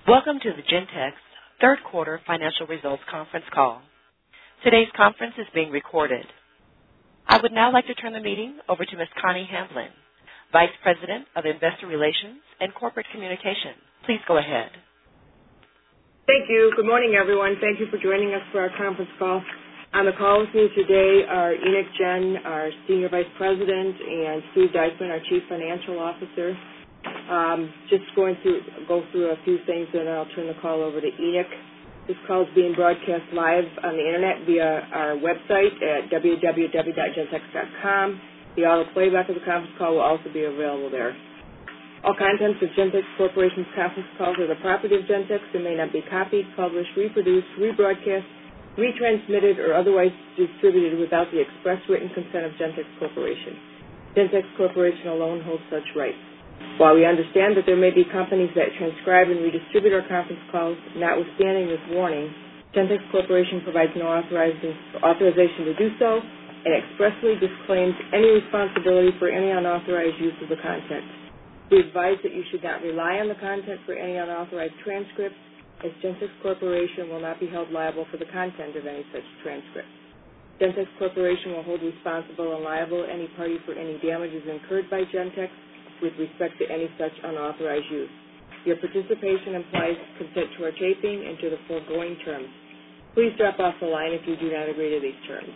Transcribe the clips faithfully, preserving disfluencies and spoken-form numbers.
Welcome to the Gentex third quarter financial results conference call. Today's conference is being recorded. I would now like to turn the meeting over to Miz Connie Hamblin, Vice President of Investor Relations and Corporate Communication. Please go ahead. Thank you. Good morning, everyone. Thank you for joining us for our conference call. On the call with me today are Enoch Jen, our Senior Vice President, and Steve Deisman, our Chief Financial Officer. Um, just going through, go through a few things, and I'll turn the call over to Enoch. This call is being broadcast live on the Internet via our website at w w w dot gentex dot com. The auto playback of the conference call will also be available there. All contents of Gentex Corporation's conference calls are the property of Gentex and may not be copied, published, reproduced, rebroadcast, retransmitted, or otherwise distributed without the express written consent of Gentex Corporation. Gentex Corporation alone holds such rights. While we understand that there may be companies that transcribe and redistribute our conference calls, notwithstanding this warning, Gentex Corporation provides no authorization to do so and expressly disclaims any responsibility for any unauthorized use of the content. We advise that you should not rely on the content for any unauthorized transcripts, as Gentex Corporation will not be held liable for the content of any such transcripts. Gentex Corporation will hold responsible and liable any party for any damages incurred by Gentex with respect to any such unauthorized use. Your participation implies consent to our taping and to the foregoing terms. Please drop off the line if you do not agree to these terms.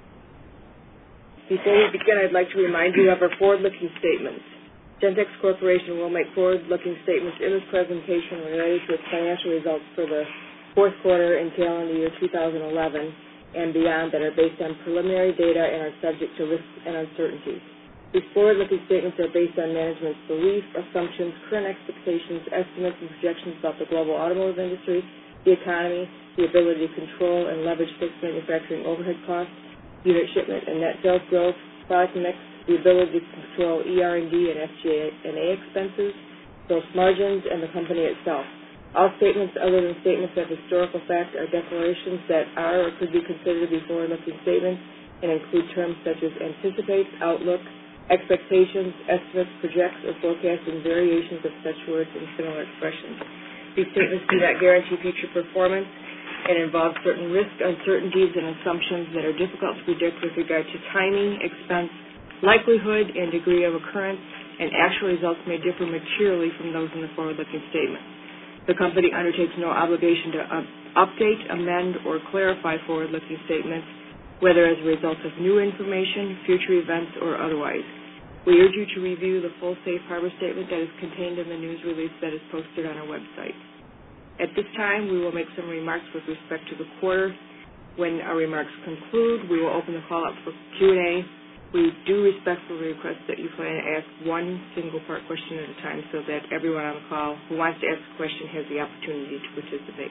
Before we begin, I'd like to remind you of our forward-looking statements. Gentex Corporation will make forward-looking statements in this presentation related to its financial results for the fourth quarter and calendar year two thousand eleven and beyond that are based on preliminary data and are subject to risks and uncertainties. These forward-looking statements are based on management's beliefs, assumptions, current expectations, estimates, and projections about the global automotive industry, the economy, the ability to control and leverage fixed manufacturing overhead costs, unit shipment and net sales growth, product mix, the ability to control E R and D and S G and A expenses, gross margins, and the company itself. All statements other than statements of historical fact are declarations that are or could be considered to be forward-looking statements and include terms such as anticipates, outlook, expectations, estimates, projects, or forecasts, and variations of such words and similar expressions. These statements do not guarantee future performance and involve certain risks, uncertainties, and assumptions that are difficult to predict with regard to timing, expense, likelihood, and degree of occurrence, and actual results may differ materially from those in the forward-looking statement. The company undertakes no obligation to up- update, amend, or clarify forward-looking statements, whether as a result of new information, future events, or otherwise. We urge you to review the full safe harbor statement that is contained in the news release that is posted on our website. At this time, we will make some remarks with respect to the quarter. When our remarks conclude, we will open the call up for Q and A. We do respectfully request that you plan to ask one single-part question at a time so that everyone on the call who wants to ask a question has the opportunity to participate.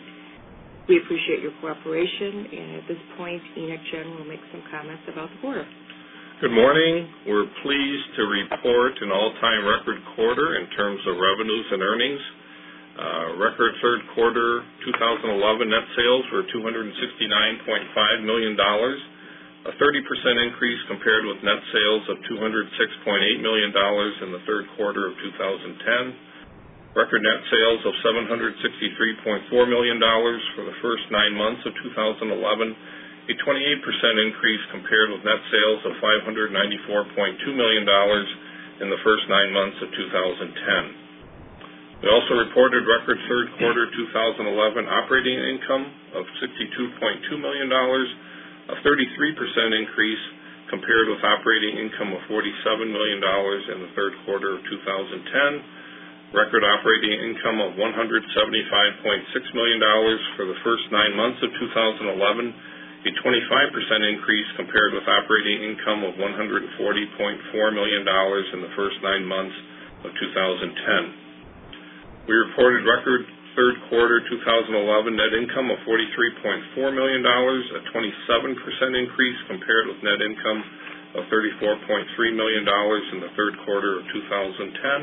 We appreciate your cooperation, and at this point, Enoch Jen will make some comments about the quarter. Good morning. We're pleased to report an all-time record quarter in terms of revenues and earnings. Uh, record third quarter two thousand eleven net sales were two hundred sixty-nine point five million dollars, a thirty percent increase compared with net sales of two hundred six point eight million dollars in the third quarter of two thousand ten. Record net sales of seven hundred sixty-three point four million dollars for the first nine months of two thousand eleven, a twenty-eight percent increase compared with net sales of five hundred ninety-four point two million dollars in the first nine months of two thousand ten. We also reported record third quarter two thousand eleven operating income of sixty-two point two million dollars, a thirty-three percent increase compared with operating income of forty-seven million dollars in the third quarter of two thousand ten. Record operating income of one hundred seventy-five point six million dollars for the first nine months of two thousand eleven, a twenty-five percent increase compared with operating income of one hundred forty point four million dollars in the first nine months of two thousand ten. We reported record third quarter two thousand eleven net income of forty-three point four million dollars, a twenty-seven percent increase compared with net income of thirty-four point three million dollars in the third quarter of two thousand ten.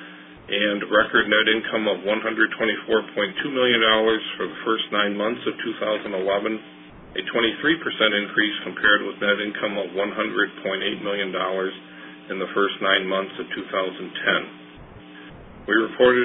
And record net income of one hundred twenty-four point two million dollars for the first nine months of two thousand eleven, a twenty-three percent increase compared with net income of one hundred point eight million dollars in the first nine months of two thousand ten. We reported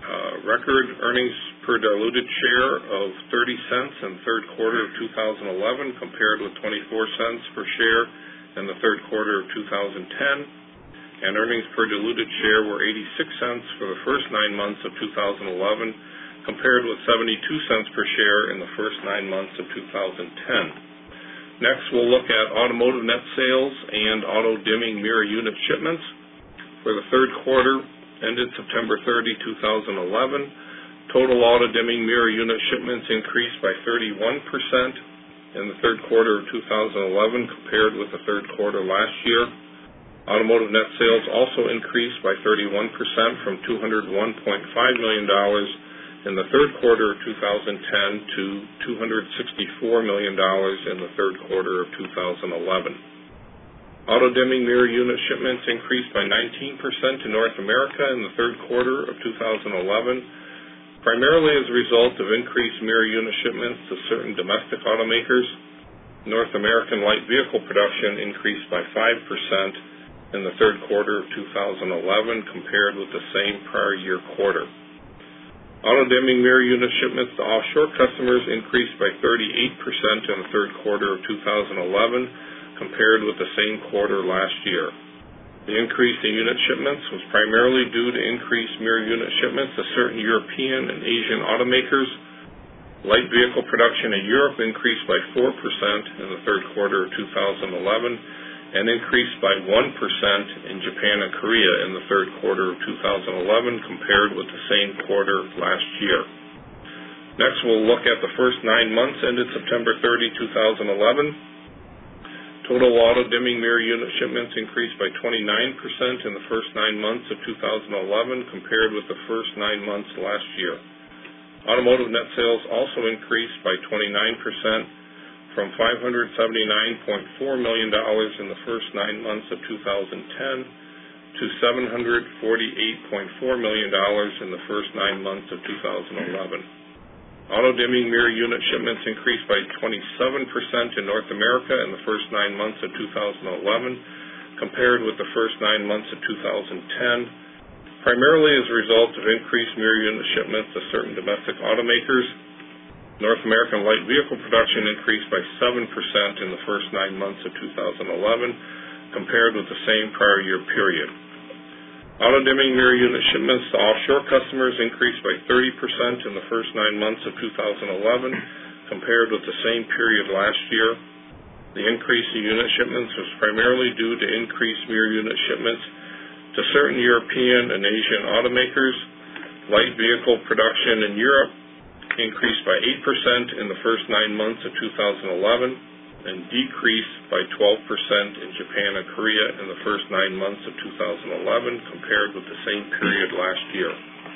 Uh, record earnings per diluted share of thirty cents in the third quarter of two thousand eleven compared with twenty-four cents per share in the third quarter of two thousand ten. And earnings per diluted share were eighty-six cents for the first nine months of two thousand eleven compared with seventy-two cents per share in the first nine months of two thousand ten. Next, we'll look at automotive net sales and auto-dimming mirror unit shipments. For the third quarter ended September thirtieth, two thousand eleven, total auto-dimming mirror unit shipments increased by thirty-one percent in the third quarter of two thousand eleven compared with the third quarter last year. Automotive net sales also increased by thirty-one percent from two hundred one point five million dollars in the third quarter of two thousand ten to two hundred sixty-four million dollars in the third quarter of two thousand eleven. Auto-dimming mirror unit shipments increased by nineteen percent in North America in the third quarter of two thousand eleven, primarily as a result of increased mirror unit shipments to certain domestic automakers. North American light vehicle production increased by five percent in the third quarter of two thousand eleven compared with the same prior year quarter. Auto-dimming mirror unit shipments to offshore customers increased by thirty-eight percent in the third quarter of two thousand eleven compared with the same quarter last year. The increase in unit shipments was primarily due to increased mirror unit shipments to certain European and Asian automakers. Light vehicle production in Europe increased by four percent in the third quarter of two thousand eleven and increased by one percent in Japan and Korea in the third quarter of two thousand eleven compared with the same quarter last year. Next, we'll look at the first nine months ended September thirtieth, two thousand eleven. Total auto-dimming mirror unit shipments increased by twenty-nine percent in the first nine months of two thousand eleven compared with the first nine months last year. Automotive net sales also increased by twenty-nine percent from five hundred seventy-nine point four million dollars in the first nine months of two thousand ten to seven hundred forty-eight point four million dollars in the first nine months of two thousand eleven. Auto-dimming mirror unit shipments increased by twenty-seven percent in North America in the first nine months of two thousand eleven compared with the first nine months of two thousand ten, primarily as a result of increased mirror unit shipments to certain domestic automakers. North American light vehicle production increased by seven percent in the first nine months of two thousand eleven compared with the same prior year period. Auto-dimming mirror unit shipments to offshore customers increased by thirty percent in the first nine months of two thousand eleven compared with the same period last year. The increase in unit shipments was primarily due to increased mirror unit shipments to certain European and Asian automakers. Light vehicle production in Europe increased by eight percent in the first nine months of two thousand eleven and decreased by twelve percent in Japan and Korea in the first nine months of two thousand eleven compared with the same period last year.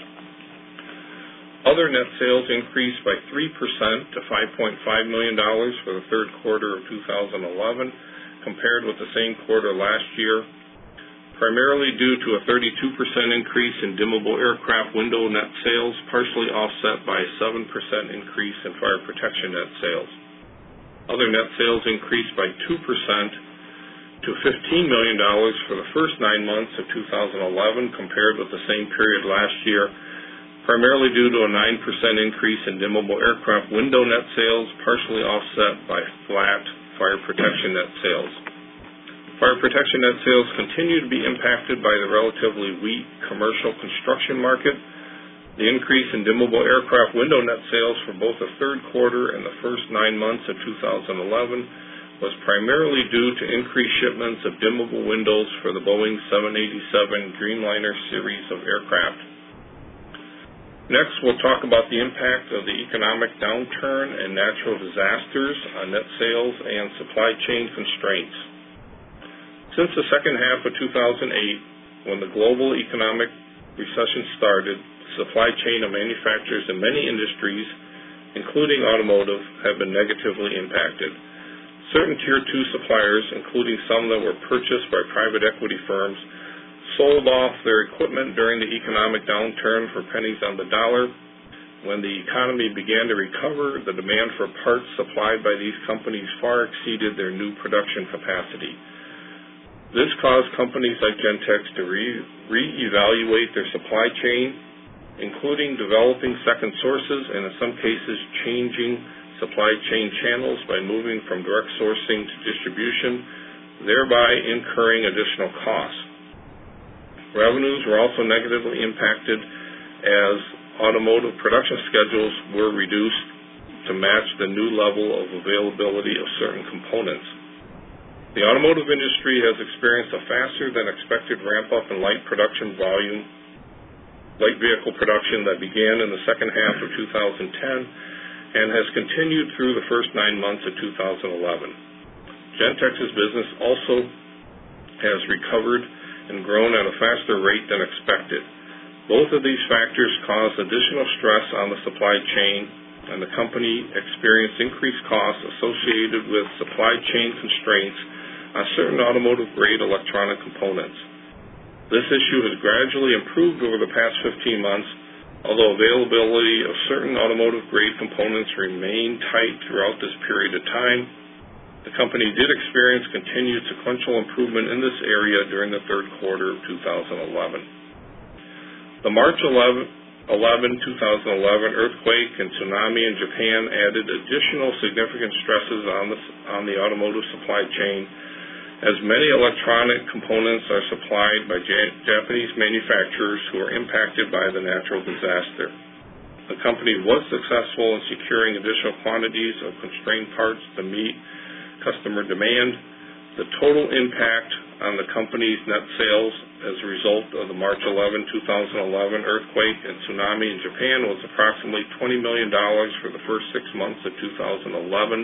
Other net sales increased by three percent to five point five million dollars for the third quarter of two thousand eleven compared with the same quarter last year, primarily due to a thirty-two percent increase in dimmable aircraft window net sales, partially offset by a seven percent increase in fire protection net sales. Other net sales increased by two percent to fifteen million dollars for the first nine months of two thousand eleven compared with the same period last year, primarily due to a nine percent increase in dimmable aircraft window net sales, partially offset by flat fire protection net sales. Fire protection net sales continue to be impacted by the relatively weak commercial construction market. The increase in dimmable aircraft window net sales for both the third quarter and the first nine months of two thousand eleven was primarily due to increased shipments of dimmable windows for the Boeing seven eighty-seven Dreamliner series of aircraft. Next, we'll talk about the impact of the economic downturn and natural disasters on net sales and supply chain constraints. Since the second half of two thousand eight, when the global economic recession started, supply chain of manufacturers in many industries, including automotive, have been negatively impacted. Certain Tier two suppliers, including some that were purchased by private equity firms, sold off their equipment during the economic downturn for pennies on the dollar. When the economy began to recover, the demand for parts supplied by these companies far exceeded their new production capacity. This caused companies like Gentex to re- reevaluate their supply chain including developing second sources and in some cases changing supply chain channels by moving from direct sourcing to distribution, thereby incurring additional costs. Revenues were also negatively impacted as automotive production schedules were reduced to match the new level of availability of certain components. The automotive industry has experienced a faster than expected ramp-up in light production volume, light vehicle production that began in the second half of two thousand ten and has continued through the first nine months of two thousand eleven. Gentex's business also has recovered and grown at a faster rate than expected. Both of these factors caused additional stress on the supply chain, and the company experienced increased costs associated with supply chain constraints on certain automotive-grade electronic components. This issue has gradually improved over the past fifteen months, although availability of certain automotive-grade components remained tight throughout this period of time. The company did experience continued sequential improvement in this area during the third quarter of two thousand eleven. The March eleventh, two thousand eleven earthquake and tsunami in Japan added additional significant stresses on the, on the automotive supply chain, as many electronic components are supplied by Japanese manufacturers who are impacted by the natural disaster. The company was successful in securing additional quantities of constrained parts to meet customer demand. The total impact on the company's net sales as a result of the March eleventh, two thousand eleven earthquake and tsunami in Japan was approximately twenty million dollars for the first six months of two thousand eleven.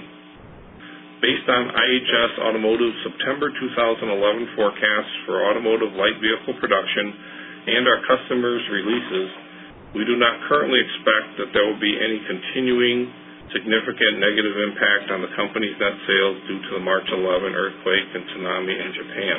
Based on I H S Automotive's September two thousand eleven forecasts for automotive light vehicle production and our customers' releases, we do not currently expect that there will be any continuing significant negative impact on the company's net sales due to the March eleventh earthquake and tsunami in Japan.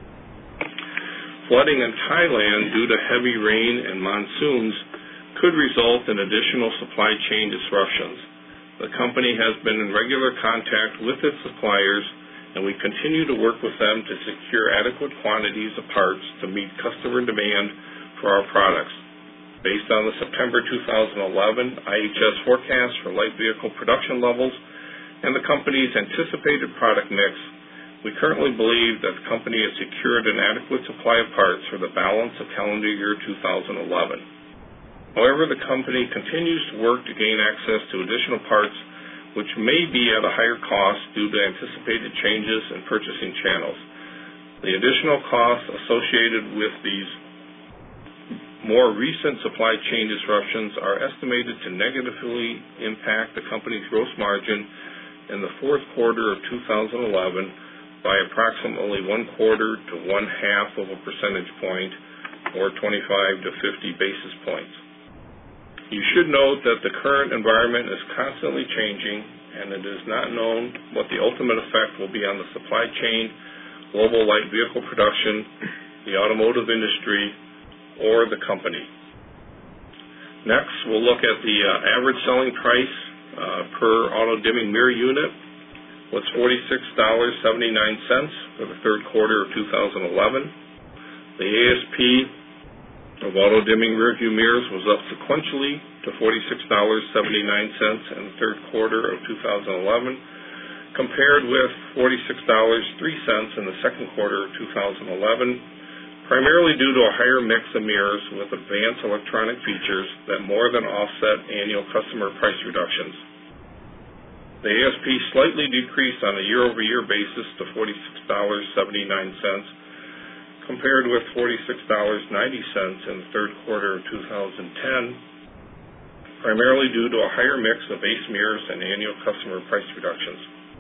Flooding in Thailand due to heavy rain and monsoons could result in additional supply chain disruptions. The company has been in regular contact with its suppliers, and we continue to work with them to secure adequate quantities of parts to meet customer demand for our products. Based on the September two thousand eleven I H S forecast for light vehicle production levels and the company's anticipated product mix, we currently believe that the company has secured an adequate supply of parts for the balance of calendar year two thousand eleven. However, the company continues to work to gain access to additional parts which may be at a higher cost due to anticipated changes in purchasing channels. The additional costs associated with these more recent supply chain disruptions are estimated to negatively impact the company's gross margin in the fourth quarter of two thousand eleven by approximately one quarter to one half of a percentage point, or twenty-five to fifty basis points. You should note that the current environment is constantly changing, and it is not known what the ultimate effect will be on the supply chain, global light vehicle production, the automotive industry, or the company. Next, we'll look at the uh, average selling price uh, per auto-dimming mirror unit was forty-six dollars and seventy-nine cents for the third quarter of two thousand eleven. The A S P of auto-dimming rearview mirrors was up sequentially to forty-six dollars and seventy-nine cents in the third quarter of two thousand eleven, compared with forty-six dollars and three cents in the second quarter of two thousand eleven, primarily due to a higher mix of mirrors with advanced electronic features that more than offset annual customer price reductions. The A S P slightly decreased on a year-over-year basis to forty-six dollars and seventy-nine cents, compared with forty-six dollars and ninety cents in the third quarter of two thousand ten, primarily due to a higher mix of base mirrors and annual customer price reductions.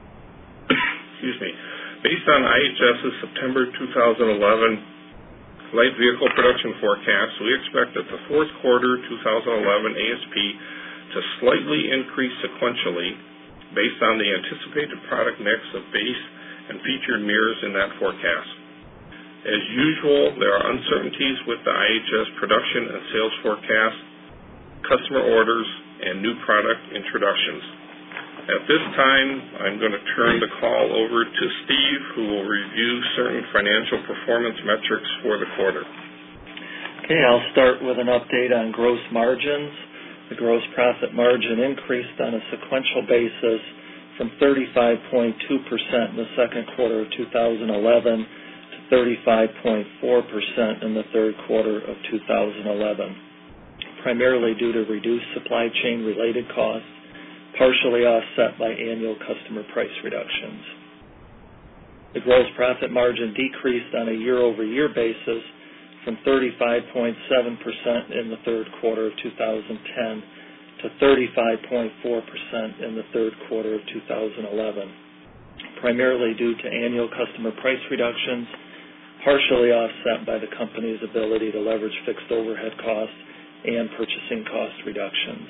Excuse me. Based on I H S's September two thousand eleven light vehicle production forecast, we expect that the fourth quarter two thousand eleven A S P to slightly increase sequentially based on the anticipated product mix of base and featured mirrors in that forecast. As usual, there are uncertainties with the I H S production and sales forecast, customer orders, and new product introductions. At this time, I'm going to turn the call over to Steve, who will review certain financial performance metrics for the quarter. Okay, I'll start with an update on gross margins. The gross profit margin increased on a sequential basis from thirty-five point two percent in the second quarter of two thousand eleven to thirty-five point four percent in the third quarter of two thousand eleven, primarily due to reduced supply chain related costs, partially offset by annual customer price reductions. The gross profit margin decreased on a year-over-year basis from thirty-five point seven percent in the third quarter of two thousand ten to thirty-five point four percent in the third quarter of two thousand eleven, primarily due to annual customer price reductions, partially offset by the company's ability to leverage fixed overhead costs and purchasing cost reductions.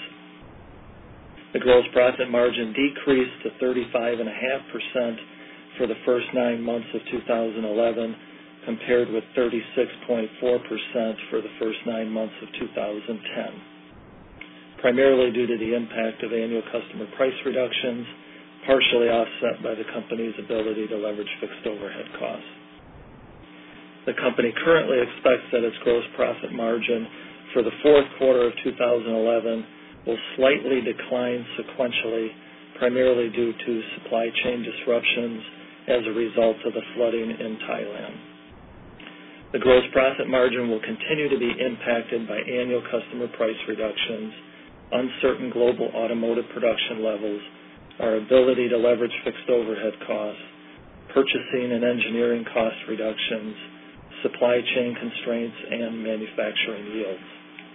The gross profit margin decreased to thirty-five point five percent for the first nine months of two thousand eleven, compared with thirty-six point four percent for the first nine months of two thousand ten, primarily due to the impact of annual customer price reductions, partially offset by the company's ability to leverage fixed overhead costs. The company currently expects that its gross profit margin for the fourth quarter of two thousand eleven will slightly decline sequentially, primarily due to supply chain disruptions as a result of the flooding in Thailand. The gross profit margin will continue to be impacted by annual customer price reductions, uncertain global automotive production levels, our ability to leverage fixed overhead costs, purchasing and engineering cost reductions, supply chain constraints, and manufacturing yields.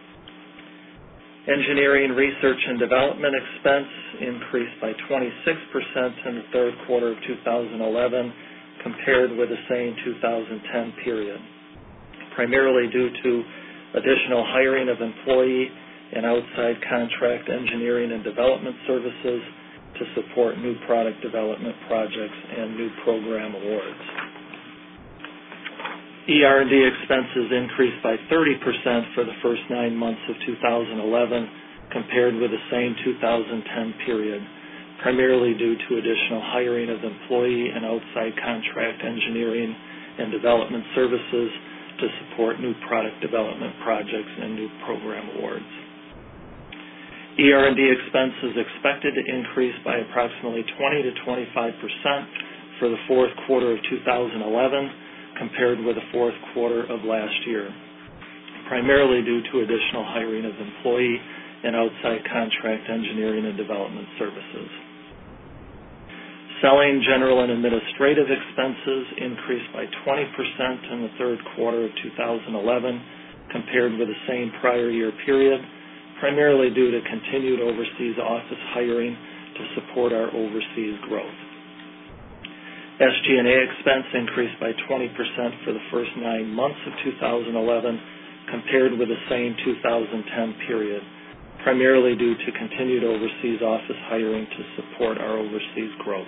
Engineering, research, and development expense increased by twenty-six percent in the third quarter of two thousand eleven compared with the same two thousand ten period, primarily due to additional hiring of employee and outside contract engineering and development services to support new product development projects and new program awards. E R and D expenses increased by thirty percent for the first nine months of two thousand eleven compared with the same two thousand ten period, primarily due to additional hiring of employee and outside contract engineering and development services to support new product development projects and new program awards. E R and D expense is expected to increase by approximately twenty to twenty-five percent for the fourth quarter of two thousand eleven compared with the fourth quarter of last year, primarily due to additional hiring of employee and outside contract engineering and development services. Selling, general, and administrative expenses increased by twenty percent in the third quarter of two thousand eleven compared with the same prior year period, primarily due to continued overseas office hiring to support our overseas growth. S G and A expense increased by twenty percent for the first nine months of two thousand eleven compared with the same two thousand ten period, primarily due to continued overseas office hiring to support our overseas growth.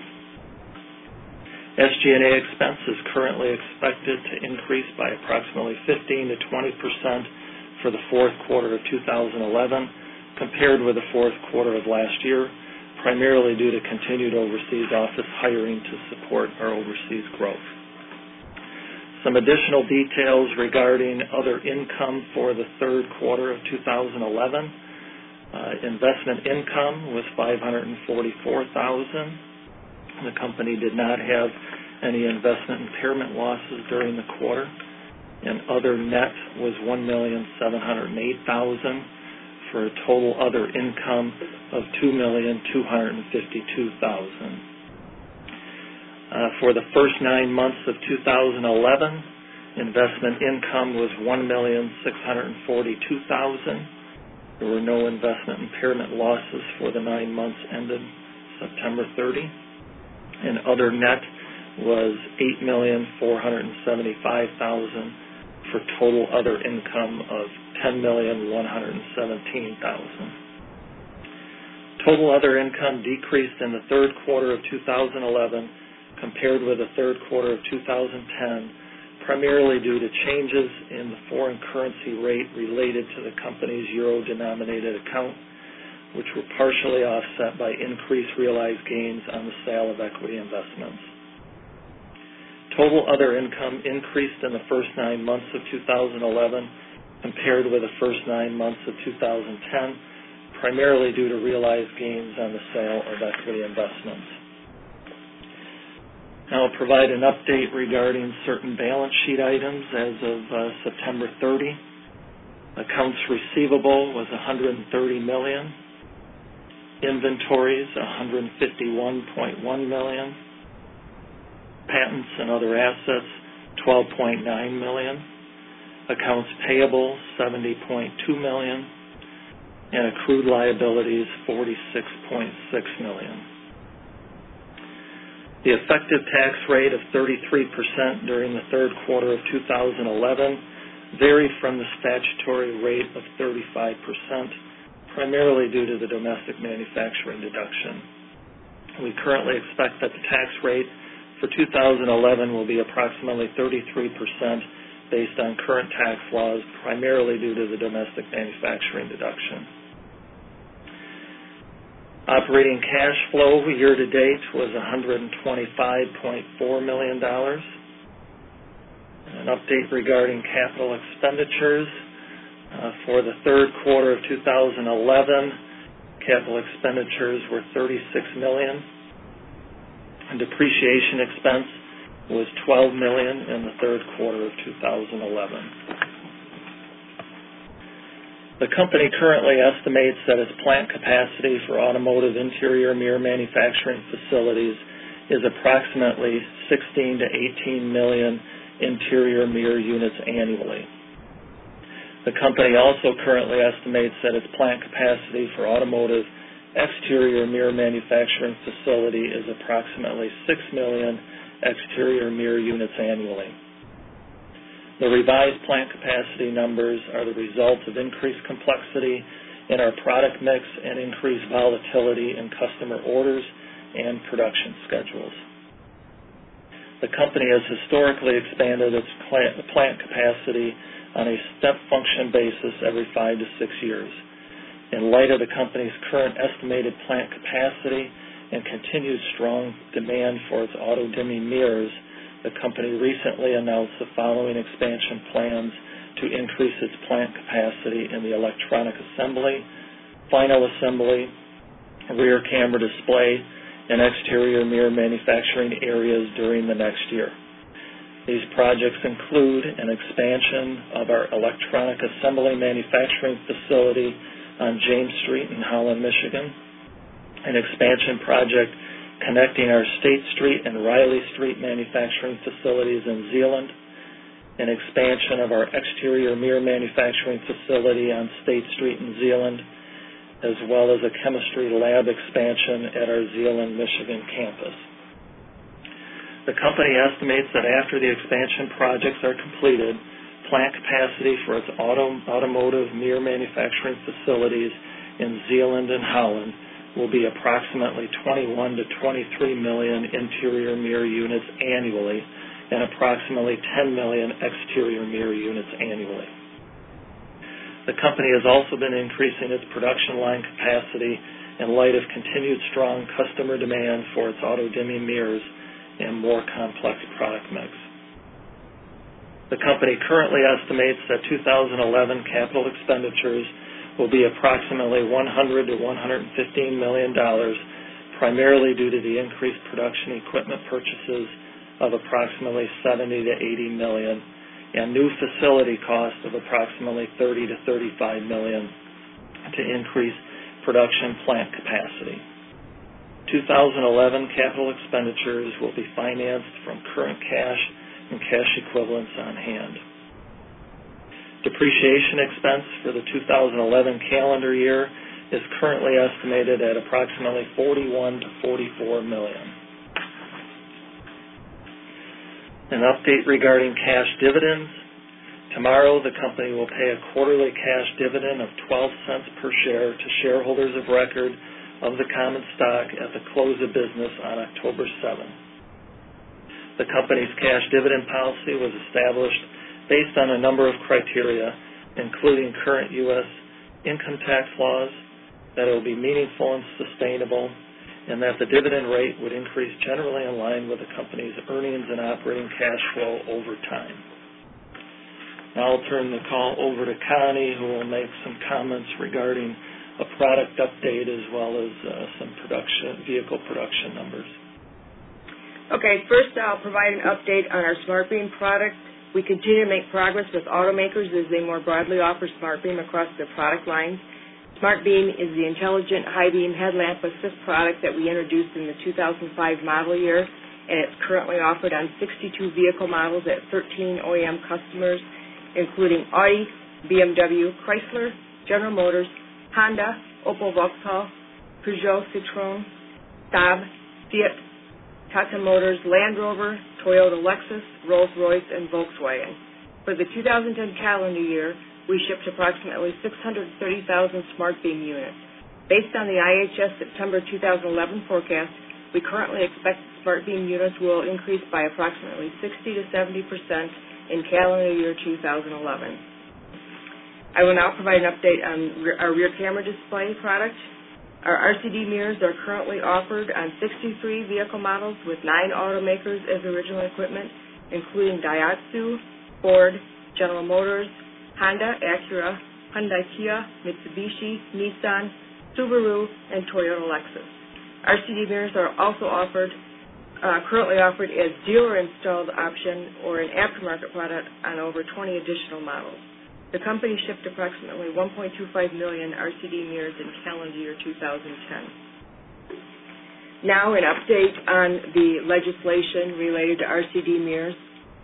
S G and A expense is currently expected to increase by approximately fifteen to twenty percent for the fourth quarter of two thousand eleven compared with the fourth quarter of last year, primarily due to continued overseas office hiring to support our overseas growth. Some additional details regarding other income for the third quarter of two thousand eleven. Uh, investment income was five hundred forty-four thousand dollars. The company did not have any investment impairment losses during the quarter, and other net was one million seven hundred eight thousand dollars for a total other income of two million two hundred fifty-two thousand dollars. Uh, for the first nine months of two thousand eleven, investment income was one million six hundred forty-two thousand dollars. There were no investment impairment losses for the nine months ended September thirtieth, and other net was eight million four hundred seventy-five thousand dollars for total other income of ten million one hundred seventeen thousand dollars. Total other income decreased in the third quarter of two thousand eleven compared with the third quarter of two thousand ten, primarily due to changes in the foreign currency rate related to the company's euro-denominated account, which were partially offset by increased realized gains on the sale of equity investments. Total other income increased in the first nine months of two thousand eleven compared with the first nine months of two thousand ten, primarily due to realized gains on the sale of equity investments. Now I'll provide an update regarding certain balance sheet items as of uh, September thirtieth. Accounts receivable was one hundred thirty million dollars. Inventories, one hundred fifty-one point one million dollars. Patents and other assets, twelve point nine million dollars. Accounts payable, seventy point two million dollars. And accrued liabilities, forty-six point six million dollars. The effective tax rate of thirty-three percent during the third quarter of two thousand eleven varied from the statutory rate of thirty-five percent, primarily due to the domestic manufacturing deduction. We currently expect that the tax rate for two thousand eleven will be approximately thirty-three percent based on current tax laws, primarily due to the domestic manufacturing deduction. Operating cash flow year-to-date was one hundred twenty-five point four million dollars. An update regarding capital expenditures. Uh, for the third quarter of two thousand eleven, capital expenditures were thirty-six million dollars. And depreciation expense was twelve million dollars in the third quarter of two thousand eleven. The company currently estimates that its plant capacity for automotive interior mirror manufacturing facilities is approximately sixteen to eighteen million interior mirror units annually. The company also currently estimates that its plant capacity for automotive exterior mirror manufacturing facility is approximately six million exterior mirror units annually. The revised plant capacity numbers are the result of increased complexity in our product mix and increased volatility in customer orders and production schedules. The company has historically expanded its plant capacity on a step function basis every five to six years. In light of the company's current estimated plant capacity and continued strong demand for its auto-dimming mirrors, the company recently announced the following expansion plans to increase its plant capacity in the electronic assembly, final assembly, rear camera display, and exterior mirror manufacturing areas during the next year. These projects include an expansion of our electronic assembly manufacturing facility on James Street in Holland, Michigan, an expansion project connecting our State Street and Riley Street manufacturing facilities in Zeeland, an expansion of our exterior mirror manufacturing facility on State Street in Zeeland, as well as a chemistry lab expansion at our Zeeland, Michigan campus. The company estimates that after the expansion projects are completed, plant capacity for its auto, automotive mirror manufacturing facilities in Zeeland and Holland will be approximately twenty-one to twenty-three million interior mirror units annually and approximately ten million exterior mirror units annually. The company has also been increasing its production line capacity in light of continued strong customer demand for its auto-dimming mirrors and more complex product mix. The company currently estimates that two thousand eleven capital expenditures will be approximately one hundred to one hundred fifteen million dollars, primarily due to the increased production equipment purchases of approximately seventy to eighty million dollars and new facility costs of approximately thirty to thirty-five million dollars to increase production plant capacity. two thousand eleven capital expenditures will be financed from current cash and cash equivalents on hand. Depreciation expense for the two thousand eleven calendar year is currently estimated at approximately forty-one to forty-four million. An update regarding cash dividends. Tomorrow, the company will pay a quarterly cash dividend of twelve cents per share to shareholders of record of the common stock at the close of business on October seventh. The company's cash dividend policy was established based on a number of criteria, including current U S income tax laws, that it will be meaningful and sustainable, and that the dividend rate would increase generally in line with the company's earnings and operating cash flow over time. Now I'll turn the call over to Connie, who will make some comments regarding a product update as well as uh, some production, vehicle production numbers. Okay, first I'll provide an update on our SmartBeam product. We continue to make progress with automakers as they more broadly offer SmartBeam across their product lines. SmartBeam is the intelligent high-beam headlamp assist product that we introduced in the two thousand five model year, and it's currently offered on sixty-two vehicle models at thirteen O E M customers, including Audi, B M W, Chrysler, General Motors, Honda, Opel Vauxhall, Peugeot, Citroën, Saab, Fiat, Tata Motors, Land Rover, Toyota, Lexus, Rolls-Royce, and Volkswagen. For the two thousand ten calendar year, we shipped approximately six hundred thirty thousand SmartBeam units. Based on the I H S September two thousand eleven forecast, we currently expect SmartBeam units will increase by approximately sixty to seventy percent in calendar year two thousand eleven. I will now provide an update on our rear camera display product. Our R C D mirrors are currently offered on sixty-three vehicle models with nine automakers as original equipment, including Daihatsu, Ford, General Motors, Honda, Acura, Hyundai, Kia, Mitsubishi, Nissan, Subaru, and Toyota Lexus. R C D mirrors are also offered, uh, currently offered as dealer-installed option or an aftermarket product on over twenty additional models. The company shipped approximately one point two five million R C D mirrors in calendar year two thousand ten. Now an update on the legislation related to R C D mirrors.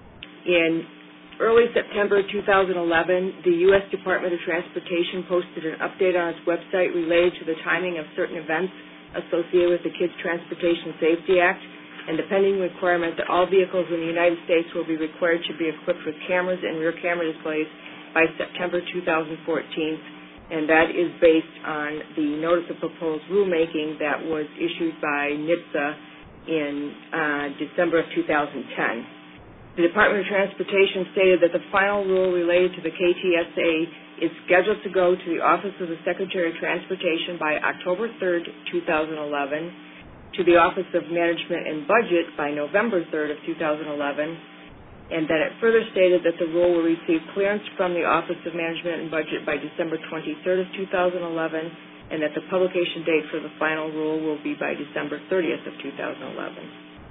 In early September two thousand eleven, the U S Department of Transportation posted an update on its website related to the timing of certain events associated with the Kids Transportation Safety Act and the pending requirement that all vehicles in the United States will be required to be equipped with cameras and rear camera displays by September two thousand fourteen, and that is based on the Notice of Proposed Rulemaking that was issued by NHTSA in uh, December of two thousand ten. The Department of Transportation stated that the final rule related to the K T S A is scheduled to go to the Office of the Secretary of Transportation by October third, two thousand eleven, to the Office of Management and Budget by November third of two thousand eleven, and then it further stated that the rule will receive clearance from the Office of Management and Budget by December twenty-third of two thousand eleven, and that the publication date for the final rule will be by December thirtieth of two thousand eleven.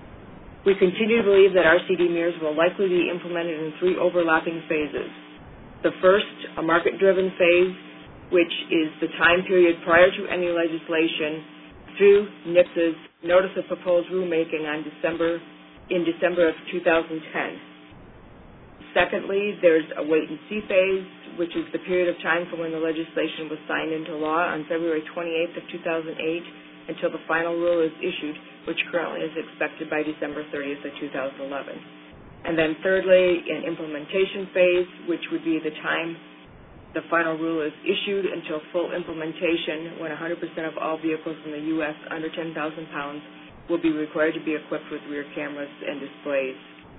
We continue to believe that R C D mirrors will likely be implemented in three overlapping phases. The first, a market-driven phase, which is the time period prior to any legislation through NHTSA's Notice of Proposed Rulemaking on December in December of two thousand ten. Secondly, there's a wait-and-see phase, which is the period of time from when the legislation was signed into law on February twenty-eighth of two thousand eight until the final rule is issued, which currently is expected by December thirtieth of two thousand eleven. And then thirdly, an implementation phase, which would be the time the final rule is issued until full implementation, when one hundred percent of all vehicles in the U S under ten thousand pounds will be required to be equipped with rear cameras and displays.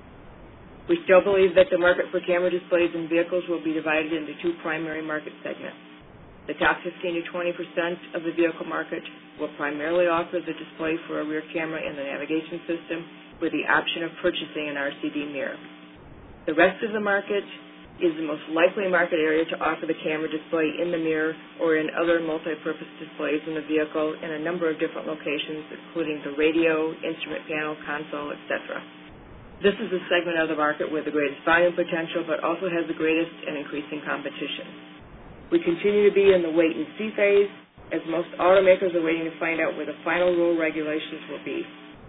We still believe that the market for camera displays in vehicles will be divided into two primary market segments. The top fifteen to twenty percent of the vehicle market will primarily offer the display for a rear camera in the navigation system with the option of purchasing an R C D mirror. The rest of the market is the most likely market area to offer the camera display in the mirror or in other multi-purpose displays in the vehicle in a number of different locations, including the radio, instrument panel, console, et cetera. This is the segment of the market with the greatest volume potential, but also has the greatest and increasing competition. We continue to be in the wait-and-see phase, as most automakers are waiting to find out where the final rule regulations will be.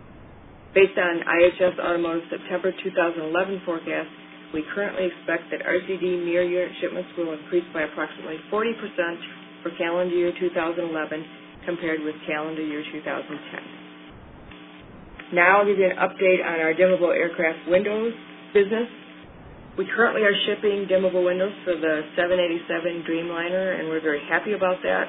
Based on I H S Automotive September two thousand eleven forecast, we currently expect that R C D mirror unit shipments will increase by approximately forty percent for calendar year two thousand eleven compared with calendar year two thousand ten. Now I'll give you an update on our dimmable aircraft windows business. We currently are shipping dimmable windows for the seven eighty-seven Dreamliner, and we're very happy about that.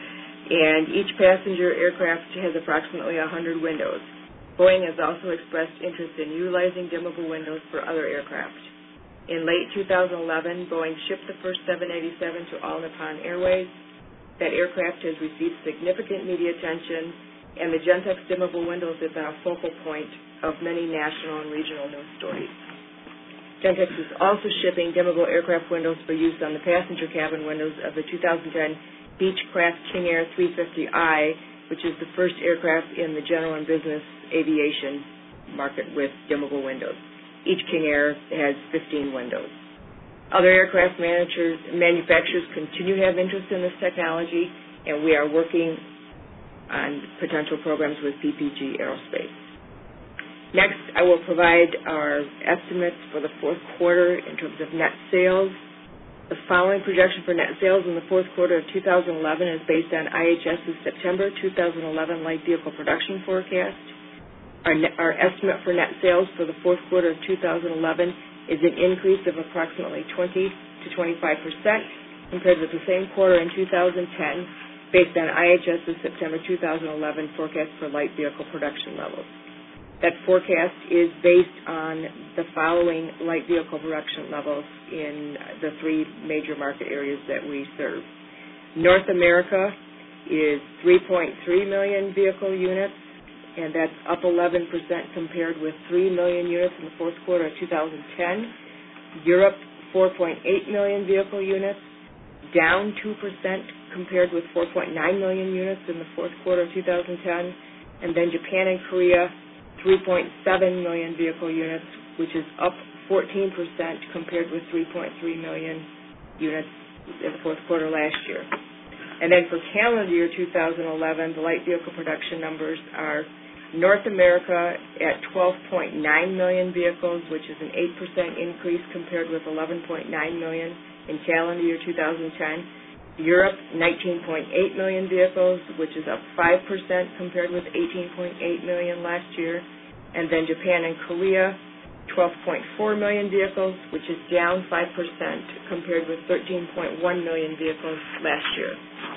And each passenger aircraft has approximately one hundred windows. Boeing has also expressed interest in utilizing dimmable windows for other aircraft. In late two thousand eleven, Boeing shipped the first seven eighty-seven to All Nippon Airways. That aircraft has received significant media attention, and the Gentex dimmable windows have been a focal point of many national and regional news stories. Gentex is also shipping dimmable aircraft windows for use on the passenger cabin windows of the two thousand ten Beechcraft King Air three fifty I, which is the first aircraft in the general and business aviation market with dimmable windows. Each King Air has fifteen windows. Other aircraft managers, manufacturers continue to have interest in this technology, and we are working on potential programs with P P G Aerospace. Next, I will provide our estimates for the fourth quarter in terms of net sales. The following projection for net sales in the fourth quarter of two thousand eleven is based on IHS's September two thousand eleven light vehicle production forecast. Our, net, our estimate for net sales for the fourth quarter of two thousand eleven is an increase of approximately twenty to twenty-five percent compared with the same quarter in two thousand ten, based on IHS's September two thousand eleven forecast for light vehicle production levels. That forecast is based on the following light vehicle production levels in the three major market areas that we serve. North America is three point three million vehicle units, and that's up eleven percent compared with three million units in the fourth quarter of two thousand ten. Europe, four point eight million vehicle units, down two percent compared with four point nine million units in the fourth quarter of two thousand ten. And then Japan and Korea, three point seven million vehicle units, which is up fourteen percent compared with three point three million units in the fourth quarter last year. And then for calendar year two thousand eleven, the light vehicle production numbers are North America at twelve point nine million vehicles, which is an eight percent increase compared with eleven point nine million in calendar year two thousand ten. Europe, nineteen point eight million vehicles, which is up five percent compared with eighteen point eight million last year. And then Japan and Korea, twelve point four million vehicles, which is down five percent compared with thirteen point one million vehicles last year.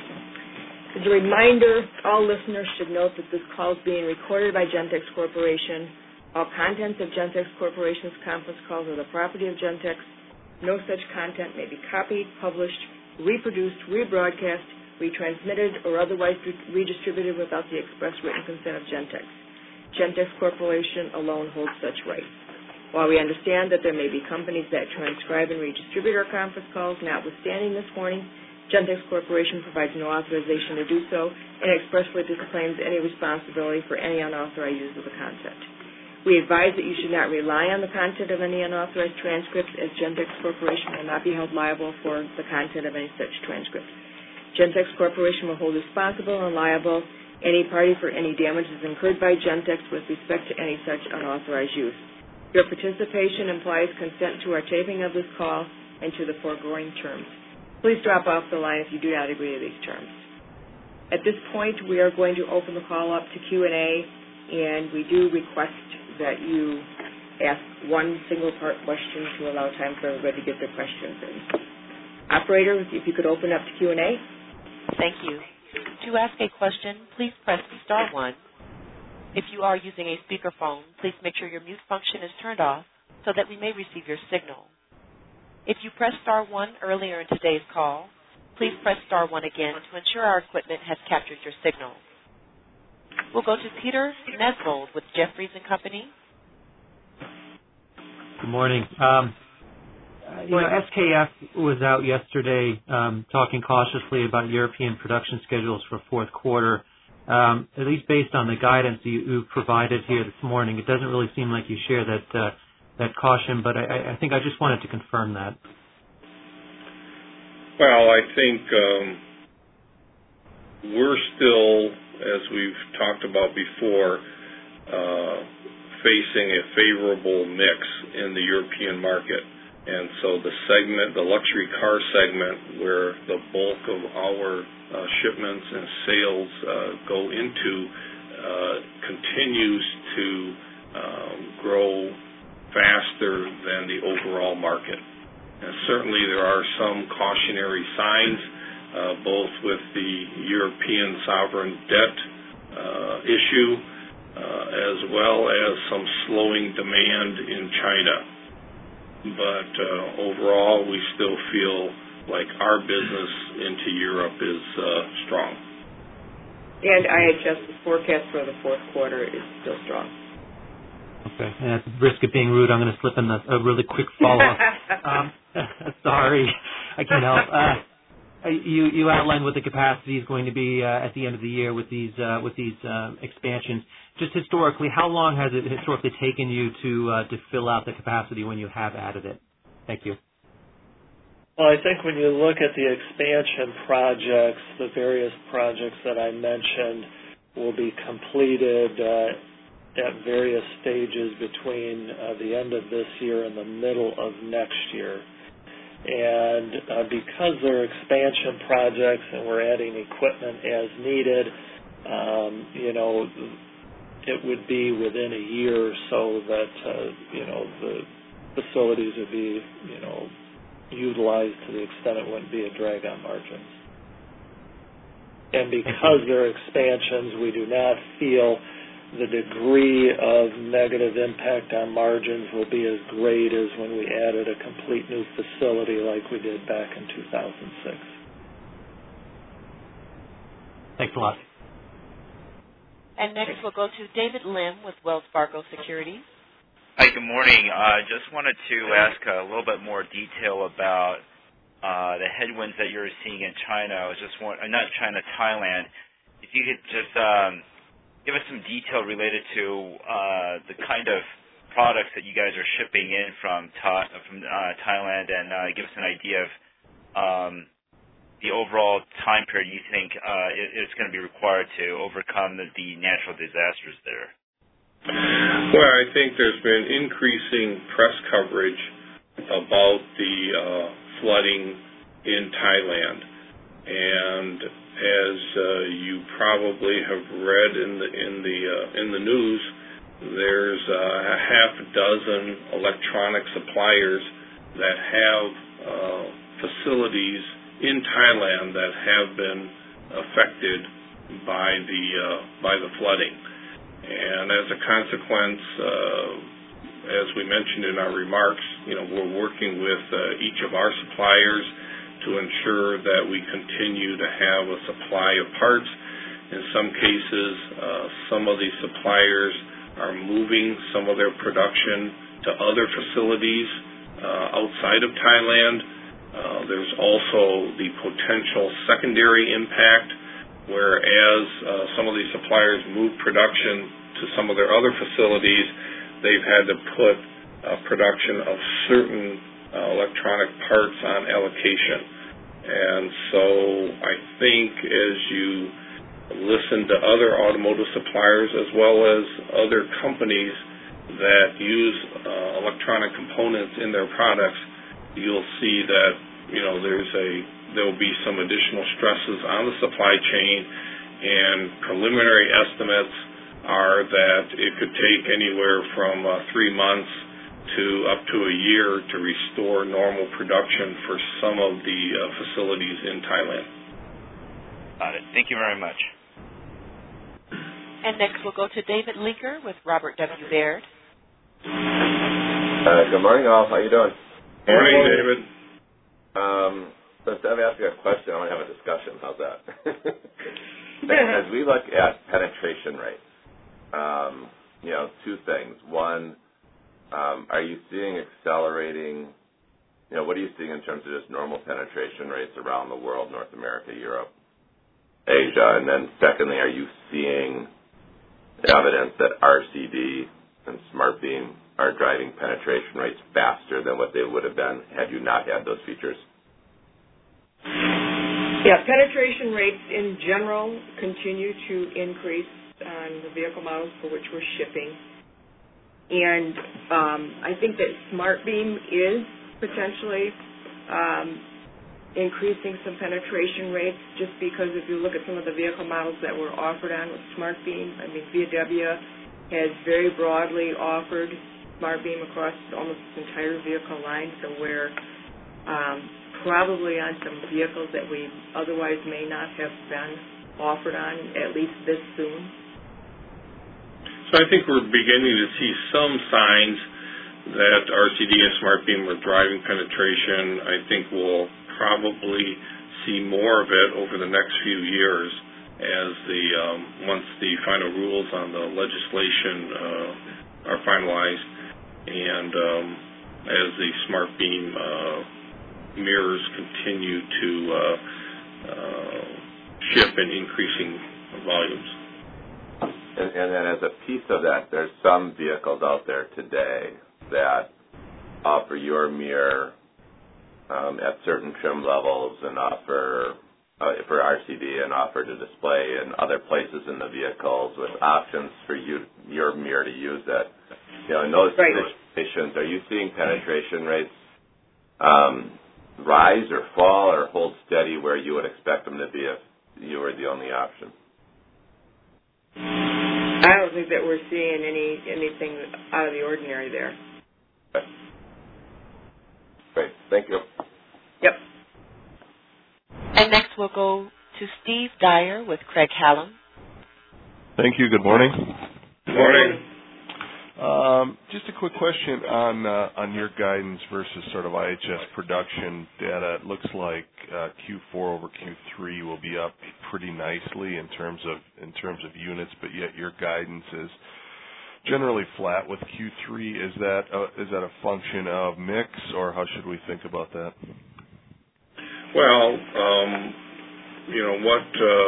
As a reminder, all listeners should note that this call is being recorded by Gentex Corporation. All contents of Gentex Corporation's conference calls are the property of Gentex. No such content may be copied, published, reproduced, rebroadcast, retransmitted, or otherwise redistributed without the express written consent of Gentex. Gentex Corporation alone holds such rights. While we understand that there may be companies that transcribe and redistribute our conference calls, notwithstanding this warning, Gentex Corporation provides no authorization to do so and expressly disclaims any responsibility for any unauthorized use of the content. We advise that you should not rely on the content of any unauthorized transcripts, as Gentex Corporation will not be held liable for the content of any such transcripts. Gentex Corporation will hold responsible and liable any party for any damages incurred by Gentex with respect to any such unauthorized use. Your participation implies consent to our taping of this call and to the foregoing terms. Please drop off the line if you do not agree to these terms. At this point, we are going to open the call up to Q and A, and we do request that you ask one single-part question to allow time for everybody to get their questions in. Operator, if you could open up to Q and A. Thank you. To ask a question, please press star one. If you are using a speakerphone, please make sure your mute function is turned off so that we may receive your signal. If you pressed star one earlier in today's call, please press star one again to ensure our equipment has captured your signal. We'll go to Peter Nesvold with Jefferies and Company. Good morning. Um, you know, S K F was out yesterday um, talking cautiously about European production schedules for fourth quarter. Um, at least based on the guidance you, you provided here this morning, it doesn't really seem like you share that uh, that caution, but I, I think I just wanted to confirm that. Well, I think um, we're still, as we've talked about before, uh, facing a favorable mix in the European market. And so the segment, the luxury car segment, where the bulk of our uh, shipments and sales uh, go into, uh, continues to um, grow faster than the overall market. And certainly there are some cautionary signs, uh, both with the European sovereign debt uh, issue, uh, as well as some slowing demand in China. But uh, overall, we still feel like our business into Europe is uh, strong. And IHS's forecast for the fourth quarter is still strong. Okay. And at the risk of being rude, I'm going to slip in a, a really quick follow-up. um, sorry, I can't help. Uh, you, you outlined what the capacity is going to be uh, at the end of the year with these uh, with these uh, expansions. Just historically, how long has it historically taken you to uh, to fill out the capacity when you have added it? Thank you. Well, I think when you look at the expansion projects, the various projects that I mentioned will be completed uh, at various stages between uh, the end of this year and the middle of next year. And uh, because they're expansion projects and we're adding equipment as needed, um, you know, it would be within a year or so that, uh, you know, the facilities would be, you know, utilized to the extent it wouldn't be a drag on margins. And because they're expansions, we do not feel the degree of negative impact on margins will be as great as when we added a complete new facility like we did back in two thousand six. Thanks a lot. And next we'll go to David Lim with Wells Fargo Securities. Hi, good morning. I uh, just wanted to ask a little bit more detail about uh, the headwinds that you're seeing in China. I was just want, uh, not China, Thailand. If you could just um, give us some detail related to uh, the kind of products that you guys are shipping in from Tha- from uh, Thailand, and uh, give us an idea of um, the overall time period you think uh, it, it's going to be required to overcome the, the natural disasters there. Well, I think there's been increasing press coverage about the uh, flooding in Thailand, and as uh, you probably have read in the in the uh, in the news, there's uh, a half dozen electronic suppliers that have uh, facilities in Thailand that have been affected by the uh, by the flooding. And as a consequence, uh, as we mentioned in our remarks, you know, we're working with uh, each of our suppliers to ensure that we continue to have a supply of parts. In some cases, uh, some of these suppliers are moving some of their production to other facilities uh, outside of Thailand. Uh, there's also the potential secondary impact, whereas uh, some of these suppliers move production to some of their other facilities, they've had to put uh, production of certain uh, electronic parts on allocation. And so I think as you listen to other automotive suppliers as well as other companies that use uh, electronic components in their products, you'll see that, you know, there's a there will be some additional stresses on the supply chain, and preliminary estimates are that it could take anywhere from uh, three months to up to a year to restore normal production for some of the uh, facilities in Thailand. Got it. Thank you very much. And next we'll go to David Leaker with Robert W. Baird. Uh, good morning, all. How you doing? Morning, and, David. Um, so instead of asking a question, I want to have a discussion. How's that? As we look at penetration rates, um, you know, two things. One, um, are you seeing accelerating, you know, what are you seeing in terms of just normal penetration rates around the world, North America, Europe, Asia? And then secondly, are you seeing evidence that R C D and SmartBeam are driving penetration rates faster than what they would have been had you not had those features? Yeah, penetration rates in general continue to increase on the vehicle models for which we're shipping. And um, I think that SmartBeam is potentially um, increasing some penetration rates, just because if you look at some of the vehicle models that were offered on with SmartBeam, I mean, V W has very broadly offered SmartBeam across almost its entire vehicle line, so we're um, probably on some vehicles that we otherwise may not have been offered on, at least this soon. So I think we're beginning to see some signs that R C D and SmartBeam are driving penetration. I think we'll probably see more of it over the next few years as the um, once the final rules on the legislation uh, are finalized, and um, as the Smart Beam uh, mirrors continue to uh, uh, ship in increasing volumes. And, and then as a piece of that, there's some vehicles out there today that offer your mirror um, at certain trim levels and offer uh, for R C D and offer to display in other places in the vehicles with options for you your mirror to use it. You know, in those right. situations, are you seeing penetration rates um, rise or fall or hold steady where you would expect them to be if you were the only option? I don't think that we're seeing any anything out of the ordinary there. Okay. Great. Thank you. Yep. And next we'll go to Steve Dyer with Craig-Hallum. Thank you. Good morning. Good morning. Um, just a quick question on uh, on your guidance versus sort of I H S production data. It looks like uh, Q four over Q three will be up pretty nicely in terms of in terms of units, but yet your guidance is generally flat with Q three. Is that a, is that a function of mix, or how should we think about that? Well, um, you know what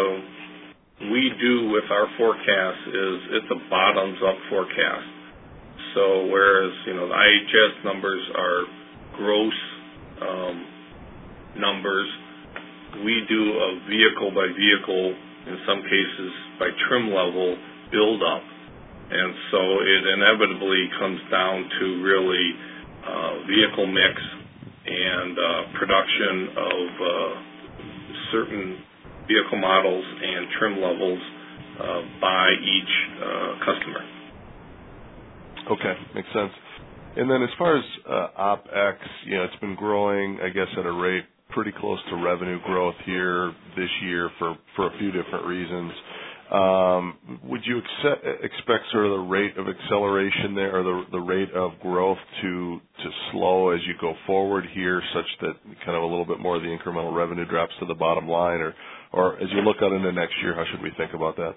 uh, we do with our forecast is it's a bottoms-up forecast. So whereas, you know, the I H S numbers are gross um, numbers, we do a vehicle by vehicle, in some cases by trim level, build up. And so it inevitably comes down to really uh, vehicle mix and uh, production of uh, certain vehicle models and trim levels uh, by each uh, customer. Okay, makes sense. And then as far as uh, OpEx, you know, it's been growing, I guess, at a rate pretty close to revenue growth here this year for, for a few different reasons. Um, would you accept, expect sort of the rate of acceleration there, or the, the rate of growth to to slow as you go forward here, such that kind of a little bit more of the incremental revenue drops to the bottom line, or, or as you look out into next year, how should we think about that?